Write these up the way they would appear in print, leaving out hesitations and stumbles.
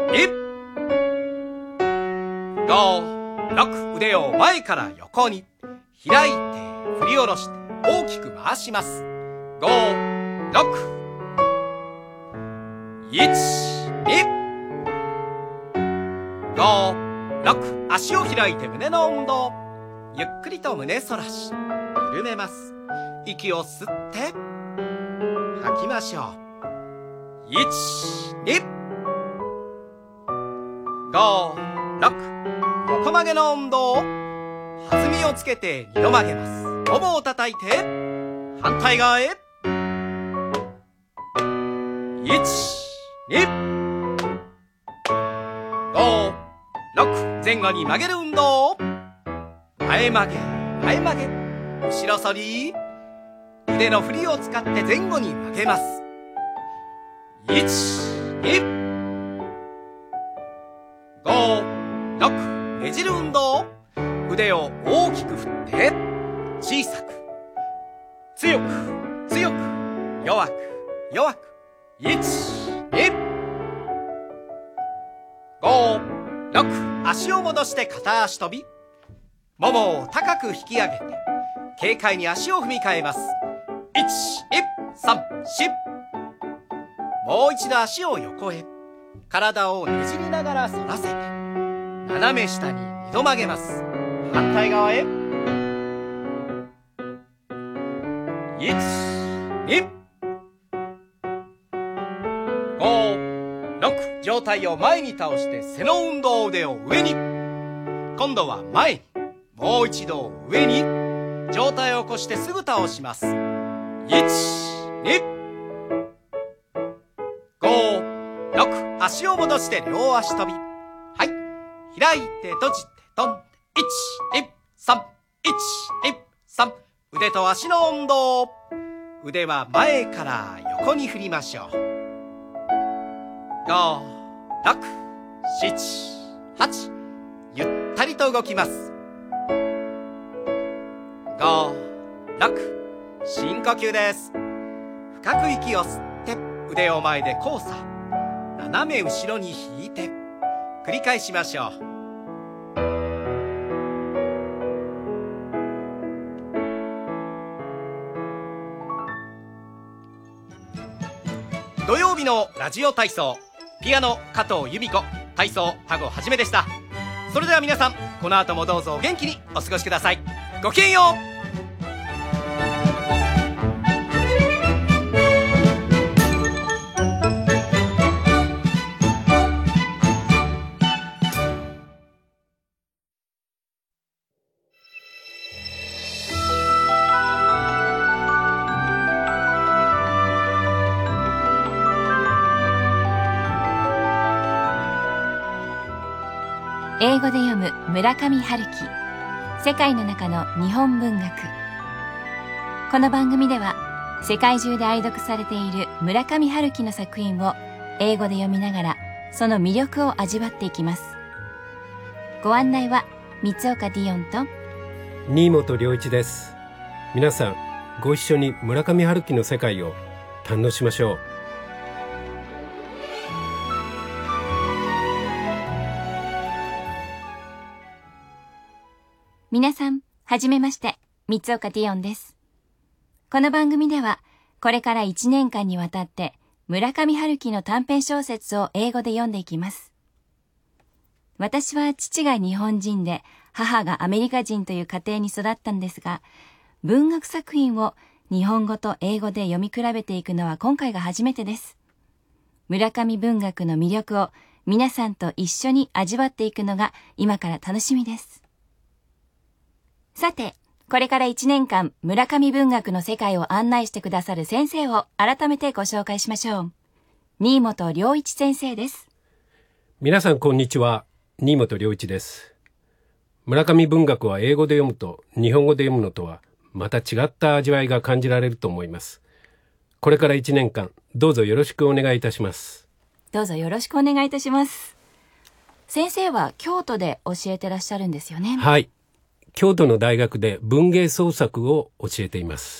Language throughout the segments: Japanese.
5、6、腕を前から横に開いて振り下ろして大きく回します。5、6、1、2、5、6、足を開いて胸の運動。ゆっくりと胸反らし緩めます。息を吸って吐きましょう。1、2、5、6、横曲げの運動。弾みをつけて2度曲げます。ももを叩いて反対側へ。1、2、5、6、前後に曲げる運動。前曲げ前曲げ後ろ反り。腕の振りを使って前後に曲げます。1、2、5、6、ねじる運動。腕を大きく振って小さく強く強く弱く弱く。1、2、5、6、足を戻して片足跳び。ももを高く引き上げて軽快に足を踏み替えます。1、2、3、4。もう一度足を横へ。体をねじりながら反らせて斜め下に2度曲げます。反対側へ。1、2、5、6。上体を前に倒して背の運動。腕を上に。今度は前に。もう一度上に。上体を起こしてすぐ倒します。1、2、5、6。足を戻して両足跳び。はい。開いて閉じて跳んで。1、2、3、1、2、3。腕と足の運動。腕は前から横に振りましょう。5、6、7、8。ゆったりと動きます。5、6。深呼吸です。深く息を吸って腕を前で交差。斜め後ろに引いて繰り返しましょう。土曜日のラジオ体操、ピアノ加藤由美子、体操田子はじめでした。それでは皆さん、この後もどうぞお元気にお過ごしください。ごきげんよう。 英語で読む村上春樹、世界の中の日本文学。この番組では世界中で愛読されている村上春樹の作品を英語で読みながらその魅力を味わっていきます。ご案内は三岡ディオンと新本良一です。皆さんご一緒に村上春樹の世界を堪能しましょう。 皆さん、はじめまして、三岡ディオンです。この番組では、これから1年間にわたって、村上春樹の短編小説を英語で読んでいきます。私は父が日本人で、母がアメリカ人という家庭に育ったんですが、文学作品を日本語と英語で読み比べていくのは今回が初めてです。村上文学の魅力を皆さんと一緒に味わっていくのが今から楽しみです。さて、これから1年間、村上文学の世界を案内してくださる先生を改めてご紹介しましょう。新本良一先生です。 皆さんこんにちは、新本良一です。村上文学は英語で読むと日本語で読むのとはまた違った味わいが感じられると思います。これから1年間、どうぞよろしくお願いいたします。 どうぞよろしくお願いいたします。先生は京都で教えてらっしゃるんですよね。 はい。京都の大学で文芸創作を教えています。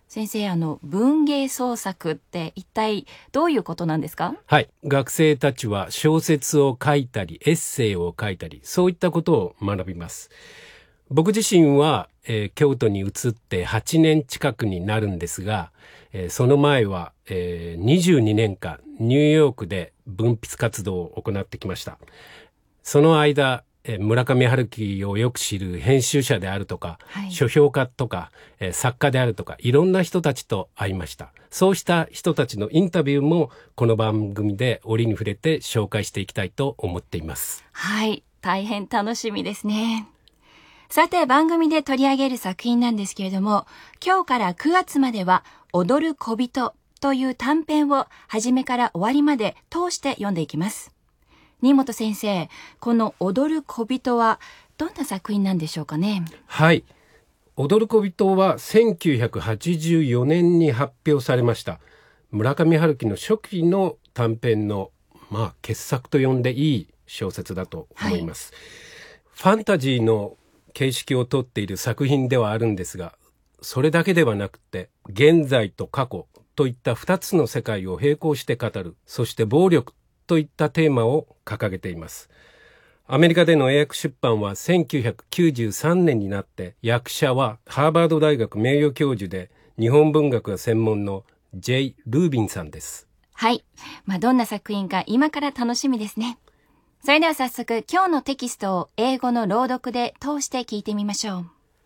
先生、文芸創作って一体どういうことなんですか？ はい。学生たちは小説を書いたり、エッセイを書いたり、そういったことを学びます。僕自身は、京都に移って8年近くになるんですが、その前は、22年間ニューヨークで文筆活動を行ってきました。その間、村上春樹をよく知る編集者であるとか、書評家とか、作家であるとか、いろんな人たちと会いました。そうした人たちのインタビューもこの番組で折に触れて紹介していきたいと思っています。 はい、大変楽しみですね。さて、番組で取り上げる作品なんですけれども、今日から9月までは踊る小人という短編を初めから終わりまで通して読んでいきます。新本先生、この踊る小人はどんな作品なんでしょうかね？ はい。踊る小人は1984年に発表されました。村上春樹の初期の短編の、傑作と呼んでいい小説だと思います。ファンタジーの形式をとっている作品ではあるんですが、それだけではなくて、現在と過去といった2つの世界を並行して語る、そして暴力といったテーマを掲げています。アメリカでの英訳出版は1993年になって、訳者はハーバード大学名誉教授で日本文学が専門の J. ルービンさんです。 はい。どんな作品か今から楽しみですね。それでは早速、今日のテキストを英語の朗読で通して聞いてみましょう。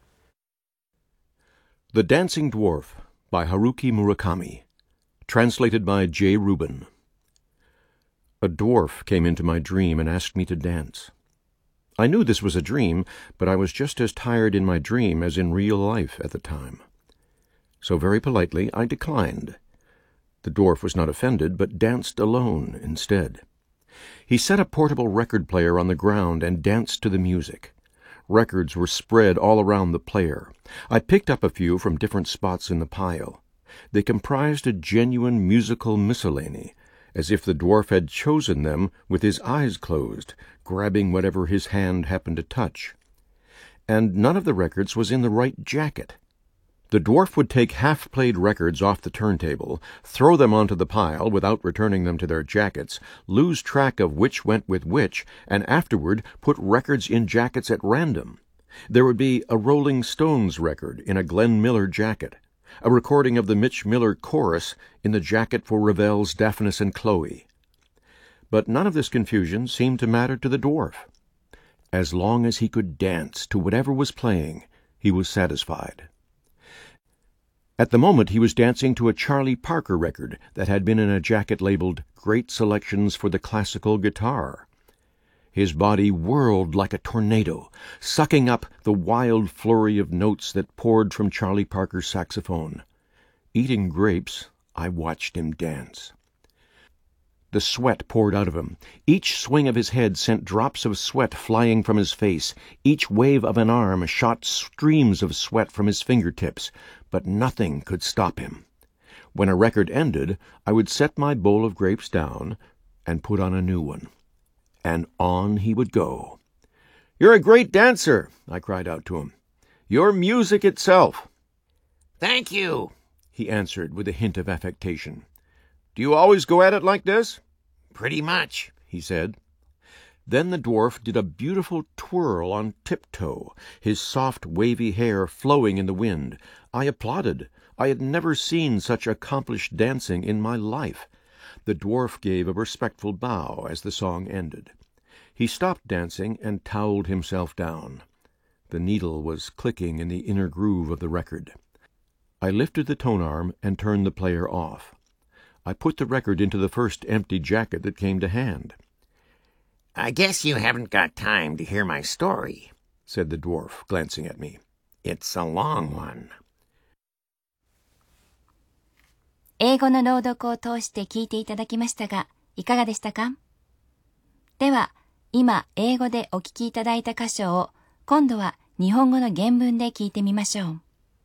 The Dancing Dwarf by Haruki Murakami, translated by J. Rubin. A dwarf came into my dream and asked me to dance. I knew this was a dream, but I was just as tired in my dream as in real life at the time. So very politely I declined. The dwarf was not offended, but danced alone instead. He set a portable record player on the ground and danced to the music. Records were spread all around the player. I picked up a few from different spots in the pile. They comprised a genuine musical miscellany, as if the dwarf had chosen them with his eyes closed, grabbing whatever his hand happened to touch. And none of the records was in the right jacket. The dwarf would take half-played records off the turntable, throw them onto the pile without returning them to their jackets, lose track of which went with which, and afterward put records in jackets at random. There would be a Rolling Stones record in a Glenn Miller jacket, a recording of the Mitch Miller chorus in the jacket for Ravel's Daphnis and Chloe. But none of this confusion seemed to matter to the dwarf. As long as he could dance to whatever was playing, he was satisfied. At the moment he was dancing to a Charlie Parker record that had been in a jacket labeled Great Selections for the Classical Guitar. His body whirled like a tornado, sucking up the wild flurry of notes that poured from Charlie Parker's saxophone. Eating grapes, I watched him dance. The sweat poured out of him. Each swing of his head sent drops of sweat flying from his face. Each wave of an arm shot streams of sweat from his fingertips, but nothing could stop him. When a record ended, I would set my bowl of grapes down and put on a new one. And on he would go. "You're a great dancer," I cried out to him. "You're music itself." "Thank you," he answered with a hint of affectation. "Do you always go at it like this?" "Pretty much," he said. Then the dwarf did a beautiful twirl on tiptoe, his soft, wavy hair flowing in the wind. I applauded. I had never seen such accomplished dancing in my life. The dwarf gave a respectful bow as the song ended. He stopped dancing and toweled himself down. The needle was clicking in the inner groove of the record. I lifted the tone arm and turned the player off. I put the record into the first empty jacket that came to hand. "I guess you haven't got time to hear my story," said the dwarf, glancing at me. "It's a long one." 英語の朗読を通して聞いていただきましたが、いかがでしたか？では、今英語でお聞きいただいた箇所を、今度は日本語の原文で聞いてみましょう。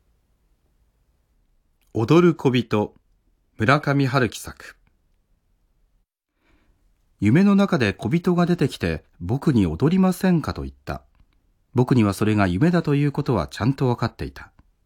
踊る小人、村上春樹作。夢の中で小人が出てきて、僕に踊りませんかと言った。僕にはそれが夢だということはちゃんとわかっていた。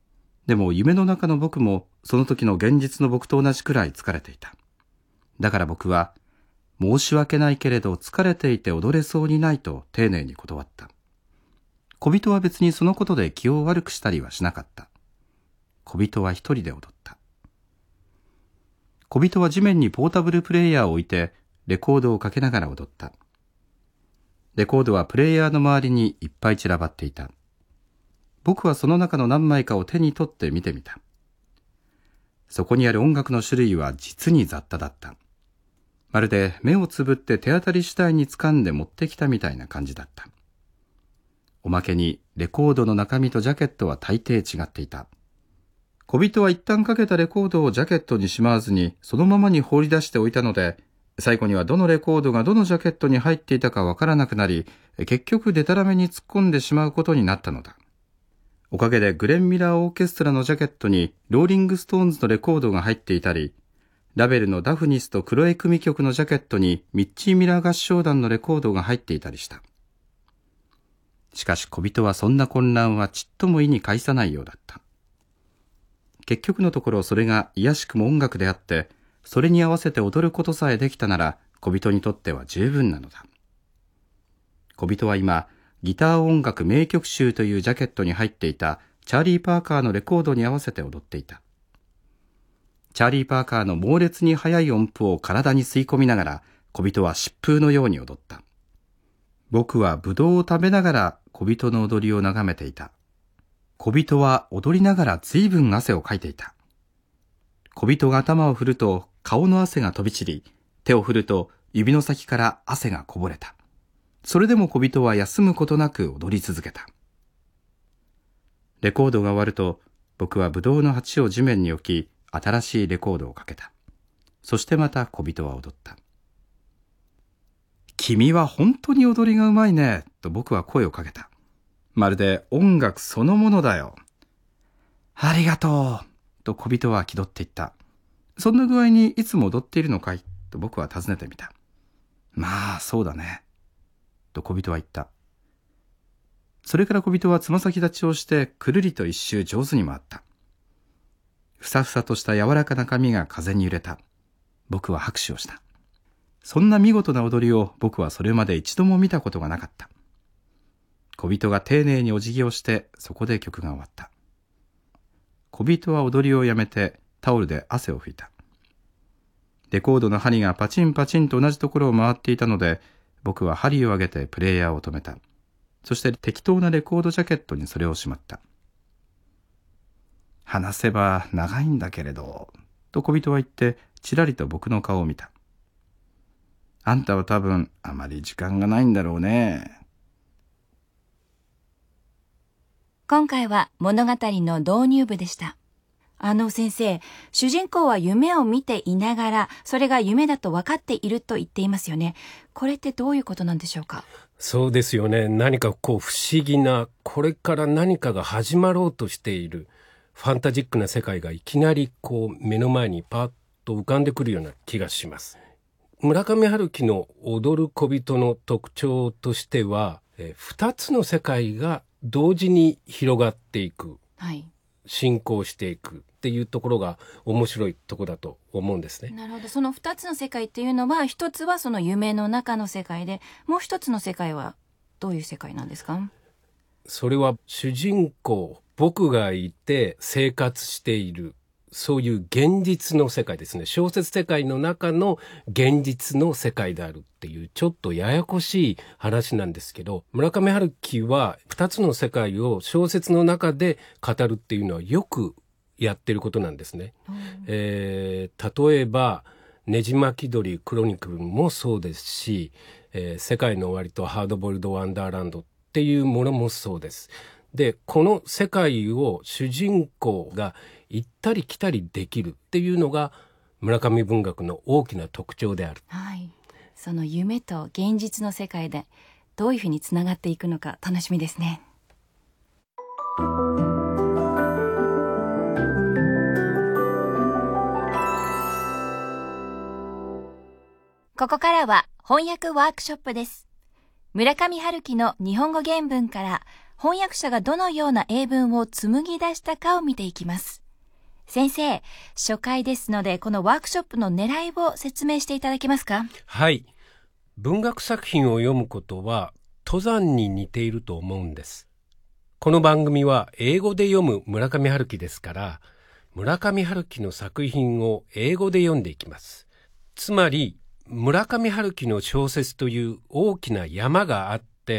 でも夢の中の僕もその時の現実の僕と同じくらい疲れていた。だから僕は、申し訳ないけれど疲れていて踊れそうにないと丁寧に断った。小人は別にそのことで気を悪くしたりはしなかった。小人は一人で踊った。小人は地面にポータブルプレイヤーを置いてレコードをかけながら踊った。レコードはプレイヤーの周りにいっぱい散らばっていた。僕はその中の何枚かを手に取って見てみた。そこにある音楽の種類は実に雑多だった。まるで目をつぶって手当たり次第に掴んで持ってきたみたいな感じだった。おまけにレコードの中身とジャケットは大抵違っていた。小人は一旦かけたレコードをジャケットにしまわずにそのままに放り出しておいたので、最後にはどのレコードがどのジャケットに入っていたかわからなくなり、結局デタラメに突っ込んでしまうことになったのだ。おかげでグレン・ミラーオーケストラのジャケットにローリング・ストーンズのレコードが入っていたり、ラベルのダフニスとクロエ組曲のジャケットにミッチー・ミラー合唱団のレコードが入っていたりした。しかし小人はそんな混乱はちっとも意に介さないようだった。結局のところそれが卑しくも音楽であって、それに合わせて踊ることさえできたなら小人にとっては十分なのだ。小人は今、ギター音楽名曲集というジャケットに入っていたチャーリー・パーカーのレコードに合わせて踊っていた。チャーリー・パーカーの猛烈に速い音符を体に吸い込みながら小人は疾風のように踊った。僕はブドウを食べながら小人の踊りを眺めていた。小人は踊りながら随分汗をかいていた。小人が頭を振ると顔の汗が飛び散り、手を振ると指の先から汗がこぼれた。それでも小人は休むことなく踊り続けた。レコードが終わると、僕はブドウの鉢を地面に置き、新しいレコードをかけた。そしてまた小人は踊った。君は本当に踊りがうまいね、と僕は声をかけた。まるで音楽そのものだよ。ありがとう、と小人は気取って言った。そんな具合にいつも踊っているのかい、と僕は尋ねてみた。まあ、そうだね。と小人は言った。それから小人はつま先立ちをしてくるりと一周上手に回った。ふさふさとした柔らかな髪が風に揺れた。僕は拍手をした。そんな見事な踊りを僕はそれまで一度も見たことがなかった。小人が丁寧にお辞儀をしてそこで曲が終わった。小人は踊りをやめてタオルで汗を拭いた。レコードの針がパチンパチンと同じところを回っていたので、僕は針を上げてプレイヤーを止めた。そして適当なレコードジャケットにそれをしまった。話せば長いんだけれど、と小人は言ってちらりと僕の顔を見た。あんたは多分あまり時間がないんだろうね。 今回は物語の導入部でした。先生、主人公は夢を見ていながら、それが夢だと分かっていると言っていますよね。これってどういうことなんでしょうか？ そうですよね。何か不思議な、これから何かが始まろうとしているファンタジックな世界がいきなり目の前にパッと浮かんでくるような気がします。村上春樹の踊る小人の特徴としては、2つの世界が同時に広がっていく、はい、進行していくっていうところが面白いところだと思うんですね。 なるほど。その2つの世界っていうのは、一つはその夢の中の世界で、もう一つの世界はどういう世界なんですか？ それは主人公、僕がいて生活している、そういう現実の世界ですね。小説世界の中の現実の世界であるっていうちょっとややこしい話なんですけど、村上春樹は2つの世界を小説の中で語るっていうのはよくやってることなんですね。例えばねじ巻き鳥クロニクルもそうですし、世界の終わりとハードボイルドワンダーランドっていうものもそうです。で、この世界を主人公が行ったり来たりできるっていうのが村上文学の大きな特徴である。 はい。その夢と現実の世界でどういうふうにつながっていくのか楽しみですね。ここからは翻訳ワークショップです。村上春樹の日本語原文から翻訳者がどのような英文を紡ぎ出したかを見ていきます。先生、初回ですのでこのワークショップの狙いを説明していただけますか？ はい。文学作品を読むことは登山に似ていると思うんです。この番組は英語で読む村上春樹ですから、村上春樹の作品を英語で読んでいきます。つまり、村上春樹の小説という大きな山があって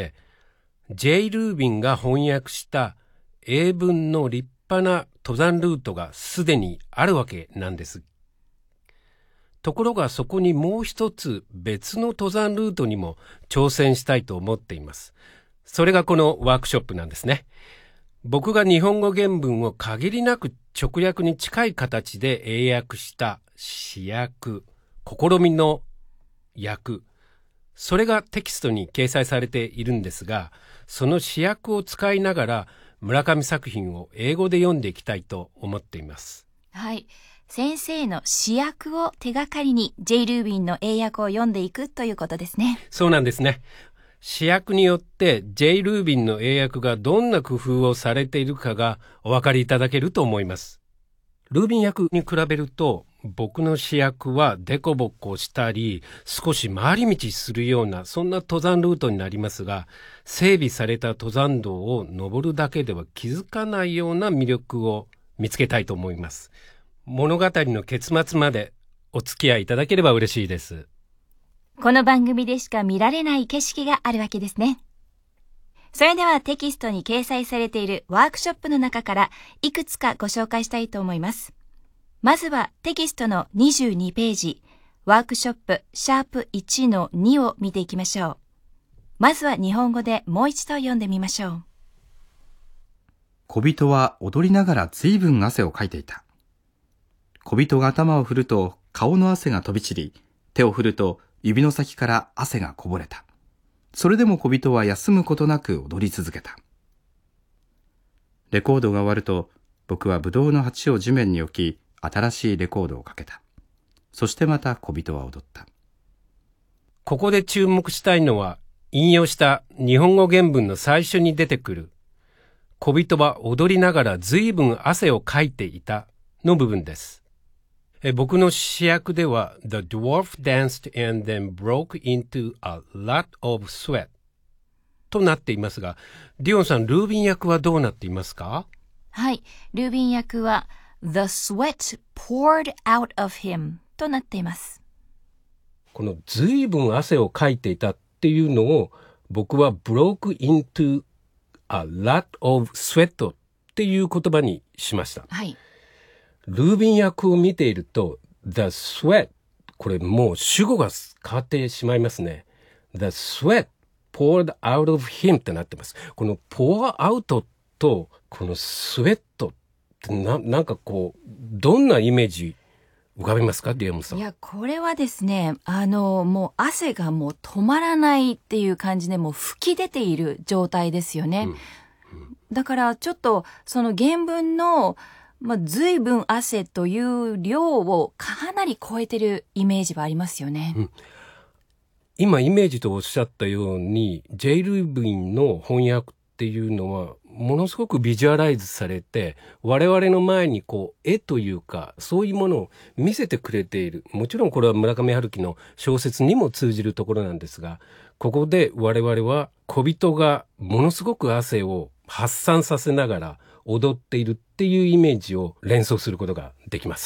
、J. ルービンが翻訳した英文の立派な登山ルートがすでにあるわけなんです。ところがそこにもう一つ別の登山ルートにも挑戦したいと思っています。それがこのワークショップなんですね。僕が日本語原文を限りなく直訳に近い形で英訳した試訳、試みの訳、それがテキストに掲載されているんですが、その試訳を使いながら村上作品を英語で読んでいきたいと思っています。 はい。先生の試訳を手がかりに J. ルービンの英訳を読んでいくということですね。 そうなんですね。試訳によって J. ルービンの英訳がどんな工夫をされているかがお分かりいただけると思います。ルービン訳に比べると僕の試訳はデコボコしたり少し回り道するようなそんな登山ルートになりますが、整備された登山道を登るだけでは気づかないような魅力を見つけたいと思います。物語の結末までお付き合いいただければ嬉しいです。 この番組でしか見られない景色があるわけですね。それではテキストに掲載されているワークショップの中からいくつかご紹介したいと思います。まずはテキストの22ページ、ワークショップシャープ 1-2 を見ていきましょう。まずは日本語でもう一度読んでみましょう。 小人は踊りながら随分汗をかいていた。小人が頭を振ると顔の汗が飛び散り、手を振ると指の先から汗がこぼれた。それでも小人は休むことなく踊り続けた。レコードが終わると、僕はブドウの鉢を地面に置き、新しいレコードをかけた。そしてまた小人は踊った。 ここで注目したいのは、引用した日本語原文の最初に出てくる、小人は踊りながら随分汗をかいていたの部分です。僕の試訳では The dwarf danced and then broke into a lot of sweat となっていますが、ディオンさん、ルービン訳はどうなっていますか？ はい、ルービン訳は The sweat poured out of him となっています。 この随分汗をかいていたっていうのを僕は broke into a lot of sweat っていう言葉にしました。 はい。 ルービン訳を見ていると The sweat、 これもう主語が変わってしまいますね。 The sweat poured out of him ってなってます。この pour out とこの sweat ってなんかこうどんなイメージ浮かびますか、ディアムさん？ いや、これはですね、もう汗がもう止まらないっていう感じでもう吹き出ている状態ですよね。だからちょっとその原文の随分汗という量をかなり超えてるイメージはありますよね。 今イメージとおっしゃったように J. ルービンの翻訳っていうのはものすごくビジュアライズされて、我々の前にこう絵というかそういうものを見せてくれている。もちろんこれは村上春樹の小説にも通じるところなんですが、ここで我々は小人がものすごく汗を発散させながら踊っているっていうイメージを連想することができます。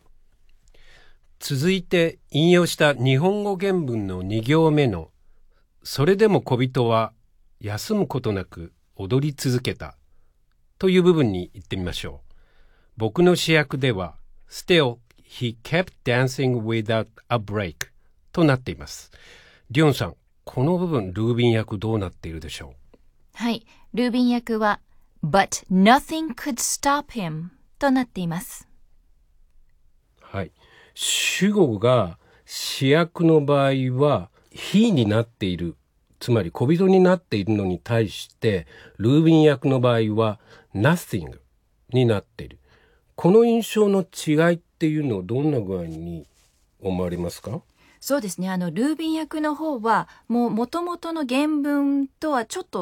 続いて引用した日本語原文の2行目のそれでも小人は休むことなく踊り続けたという部分に行ってみましょう。僕の試訳では Still he kept dancing without a break となっています。リオンさん、この部分ルービン訳どうなっているでしょう？ はい、ルービン訳はBut nothing could stop him となっています。 はい。主語が主役の場合はheになっている、つまり小人になっているのに対してルービン役の場合は nothing になっている。この印象の違いっていうのをどんな具合に思われますか？ そうですね。ルービン役の方はもともとの原文とはちょっと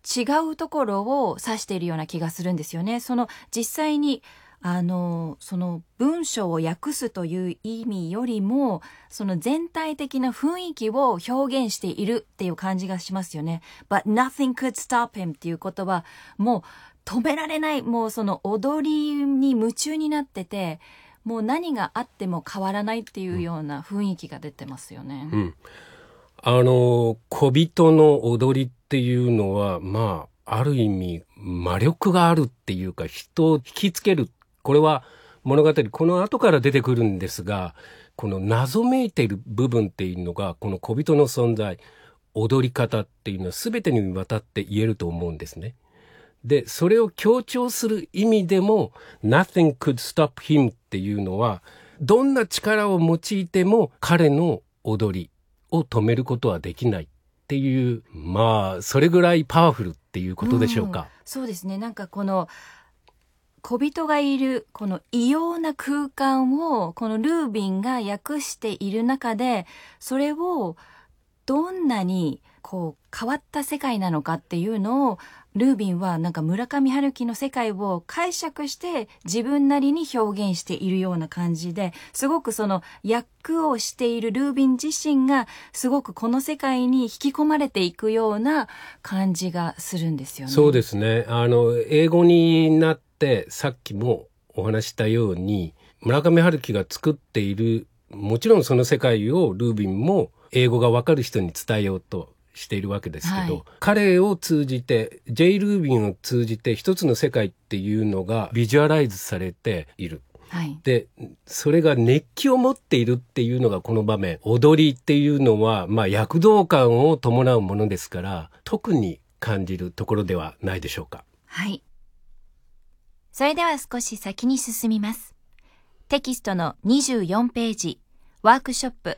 違うところを指しているような気がするんですよね。実際にその文章を訳すという意味よりも、その全体的な雰囲気を表現しているっていう感じがしますよね。But nothing could stop him っていう言葉、もう止められない、もうその踊りに夢中になってて、もう何があっても変わらないっていうような雰囲気が出てますよね。 小人の踊りっていうのは、ある意味魔力があるっていうか、人を引きつける。これは物語、この後から出てくるんですが、この謎めいている部分っていうのが、この小人の存在、踊り方っていうのは全てにわたって言えると思うんですね。で、それを強調する意味でも Nothing could stop him っていうのは、どんな力を用いても彼の踊りを止めることはできないっていう、それぐらいパワフルっていうことでしょうか。 そうですね。なんかこの小人がいるこの異様な空間をこのルービンが訳している中で、それをどんなにこう変わった世界なのかっていうのをルービンはなんか村上春樹の世界を解釈して自分なりに表現しているような感じで、すごくその訳をしているルービン自身がすごくこの世界に引き込まれていくような感じがするんですよね。 そうですね。英語になってさっきもお話したように、村上春樹が作っている、もちろんその世界をルービンも英語がわかる人に伝えようとしているわけですけど、彼を通じて J. ルービンを通じて一つの世界っていうのがビジュアライズされている、でそれが熱気を持っているっていうのがこの場面。踊りっていうのは躍動感を伴うものですから、特に感じるところではないでしょうか。 はい。それでは少し先に進みます。テキストの24ページ、ワークショップ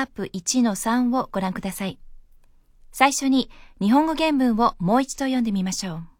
#1-3をご覧ください。最初に日本語原文をもう一度読んでみましょう。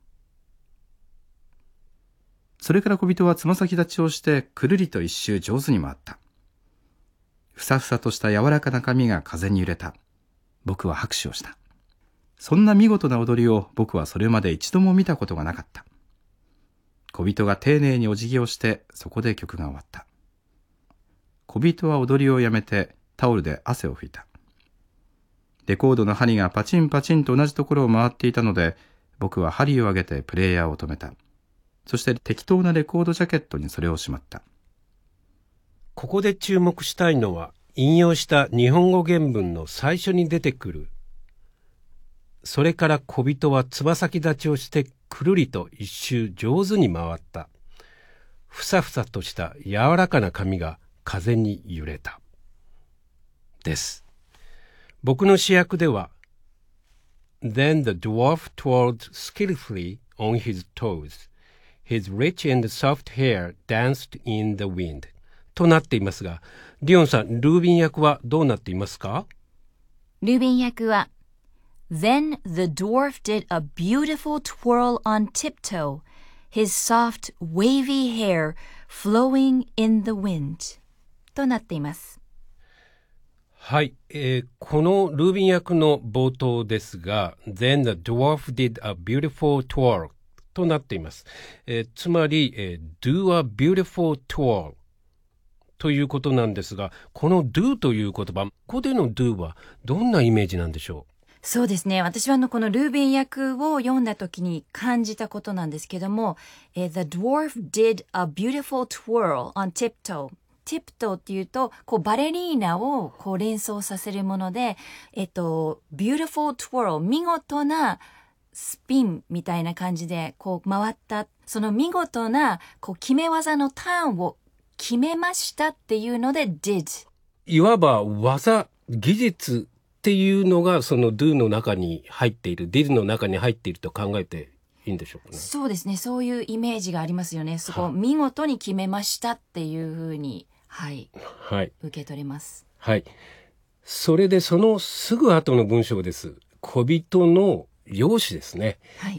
それから小人はつま先立ちをしてくるりと一周上手に回った。ふさふさとした柔らかな髪が風に揺れた。僕は拍手をした。そんな見事な踊りを僕はそれまで一度も見たことがなかった。小人が丁寧にお辞儀をしてそこで曲が終わった。小人は踊りをやめてタオルで汗を拭いた。レコードの針がパチンパチンと同じところを回っていたので、僕は針を上げてプレイヤーを止めた。そして適当なレコードジャケットにそれをしまった。 ここで注目したいのは、引用した日本語原文の最初に出てくる、それから小人はつま先立ちをしてくるりと一周上手に回った。ふさふさとした柔らかな髪が風に揺れた。です。僕の試訳では、Then the dwarf twirled skillfully on his toes. His rich and soft hair danced in the wind. となっていますが、リオンさん、ルービン役はどうなっていますか？ ルービン役は、Then the dwarf did a beautiful twirl on tiptoe, his soft, wavy hair flowing in the wind. となっています。 はい、このルービン役の冒頭ですが、Then the dwarf did a beautiful twirl となっています。つまり、do a beautiful twirl ということなんですが、この do という言葉、ここでの do はどんなイメージなんでしょう？ そうですね。私はこのルービン役を読んだ時に感じたことなんですけども、The dwarf did a beautiful twirl on tiptoe。ティプトっていうと、バレリーナを連想させるもので、beautiful twirl、見事なスピンみたいな感じで、回った、その見事な、決め技のターンを決めましたっていうので did。 いわば技、技術っていうのが、その do の中に入っている、did の中に入っていると考えていいんでしょうかね。 そうですね。そういうイメージがありますよね。見事に決めましたっていうふうに。はい、受け取れます。はい。 それでそのすぐ後の文章です。小人の容姿ですね。はい。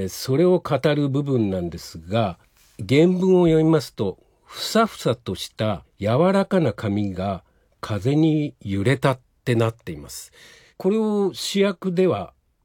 それを語る部分なんですが、原文を読みますと、ふさふさとした柔らかな髪が風に揺れたってなっています。これを試訳では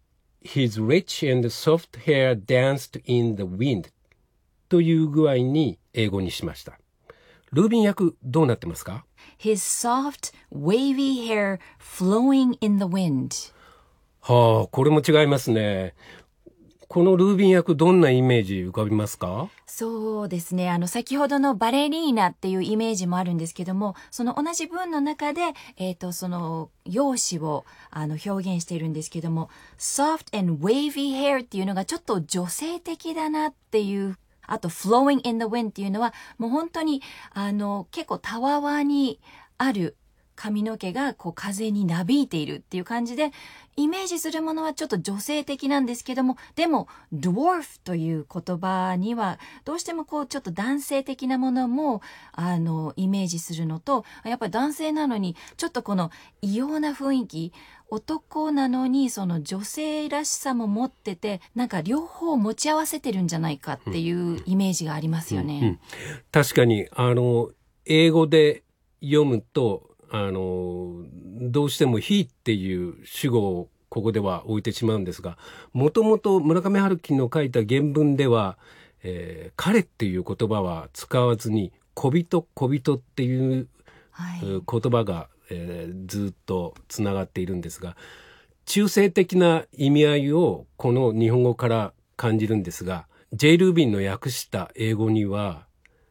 His rich and soft hair danced in the wind という具合に英語にしました。ルービン役どうなってますか？ His soft, wavy hair flowing in the wind. はあ、これも違いますね。このルービン役どんなイメージ浮かびますか？ そうですね。先ほどのバレリーナっていうイメージもあるんですけども、その同じ文の中で、その容姿を表現しているんですけども、soft and wavy hair っていうのがちょっと女性的だなっていう、あと flowing in the wind っていうのは、もう本当に、結構たわわにある髪の毛がこう風になびいているっていう感じで、イメージするものはちょっと女性的なんですけども、でも dwarf という言葉にはどうしてもこうちょっと男性的なものもイメージするのと、やっぱり男性なのにちょっとこの異様な雰囲気、男なのにその女性らしさも持ってて、なんか両方持ち合わせてるんじゃないかっていうイメージがありますよね。 確かに英語で読むとどうしてもheっていう主語をここでは置いてしまうんですが、もともと村上春樹の書いた原文では、彼っていう言葉は使わずに小人っていう言葉が、ずっとつながっているんですが、中性的な意味合いをこの日本語から感じるんですが、J. ルービンの訳した英語には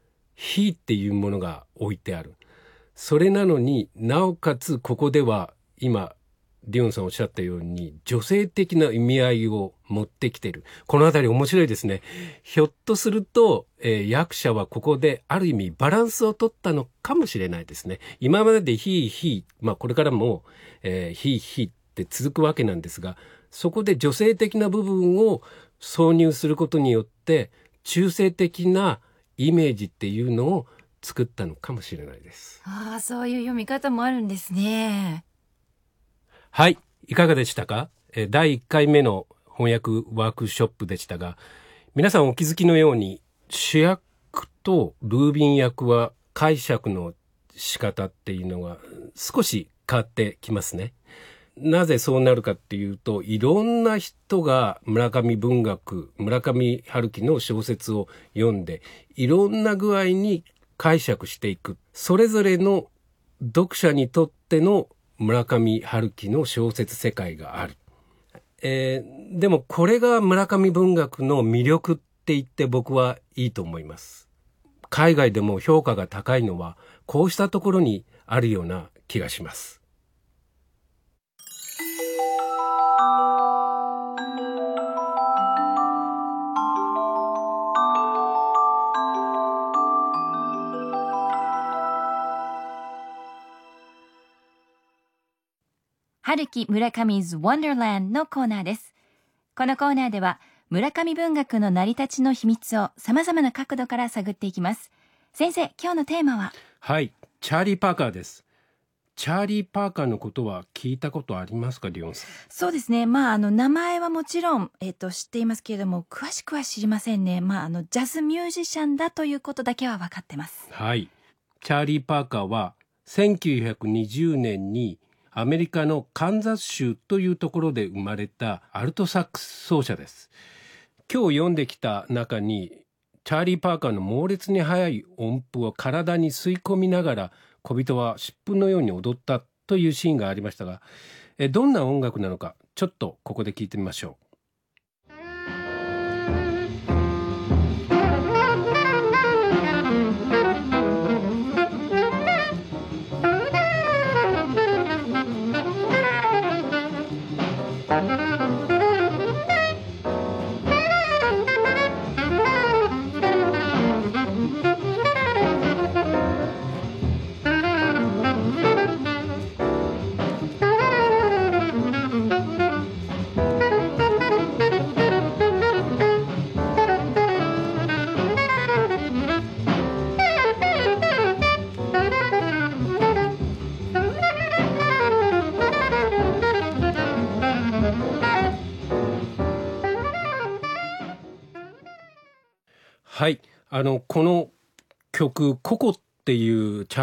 heっていうものが置いてある。それなのになおかつここでは今ディオンさんおっしゃったように女性的な意味合いを持ってきてる。このあたり面白いですね。ひょっとすると、訳者はここである意味バランスを取ったのかもしれないですね。今まででhe、これからも、heって続くわけなんですが、そこで女性的な部分を挿入することによって中性的なイメージっていうのを作ったのかもしれないです。 ああ、そういう読み方もあるんですね。 はい、いかがでしたか？第1回目の翻訳ワークショップでしたが、皆さんお気づきのように主役とルービン役は解釈の仕方っていうのが少し変わってきますね。なぜそうなるかっていうと、いろんな人が村上春樹の小説を読んで、いろんな具合に解釈していく。それぞれの読者にとっての村上春樹の小説世界がある。でもこれが村上文学の魅力って言って僕はいいと思います。海外でも評価が高いのはこうしたところにあるような気がします。 春樹村上's Wonderland のコーナーです。このコーナーでは村上文学の成り立ちの秘密を様々な角度から探っていきます。先生、今日のテーマは？ はい、チャーリー・パーカーです。チャーリー・パーカーのことは聞いたことありますか、ディオンさん？ そうですね。名前はもちろん、知っていますけれども、詳しくは知りませんね。ジャズミュージシャンだということだけは分かってます。 はい。チャーリー・パーカーは1920年にアメリカのカンザス州というところで生まれたアルトサックス奏者です。今日読んできた中にチャーリー・パーカーの猛烈に速い音符を体に吸い込みながら小人は疾風のように踊ったというシーンがありましたが、どんな音楽なのかちょっとここで聞いてみましょう。はい、この曲ココっていうチャ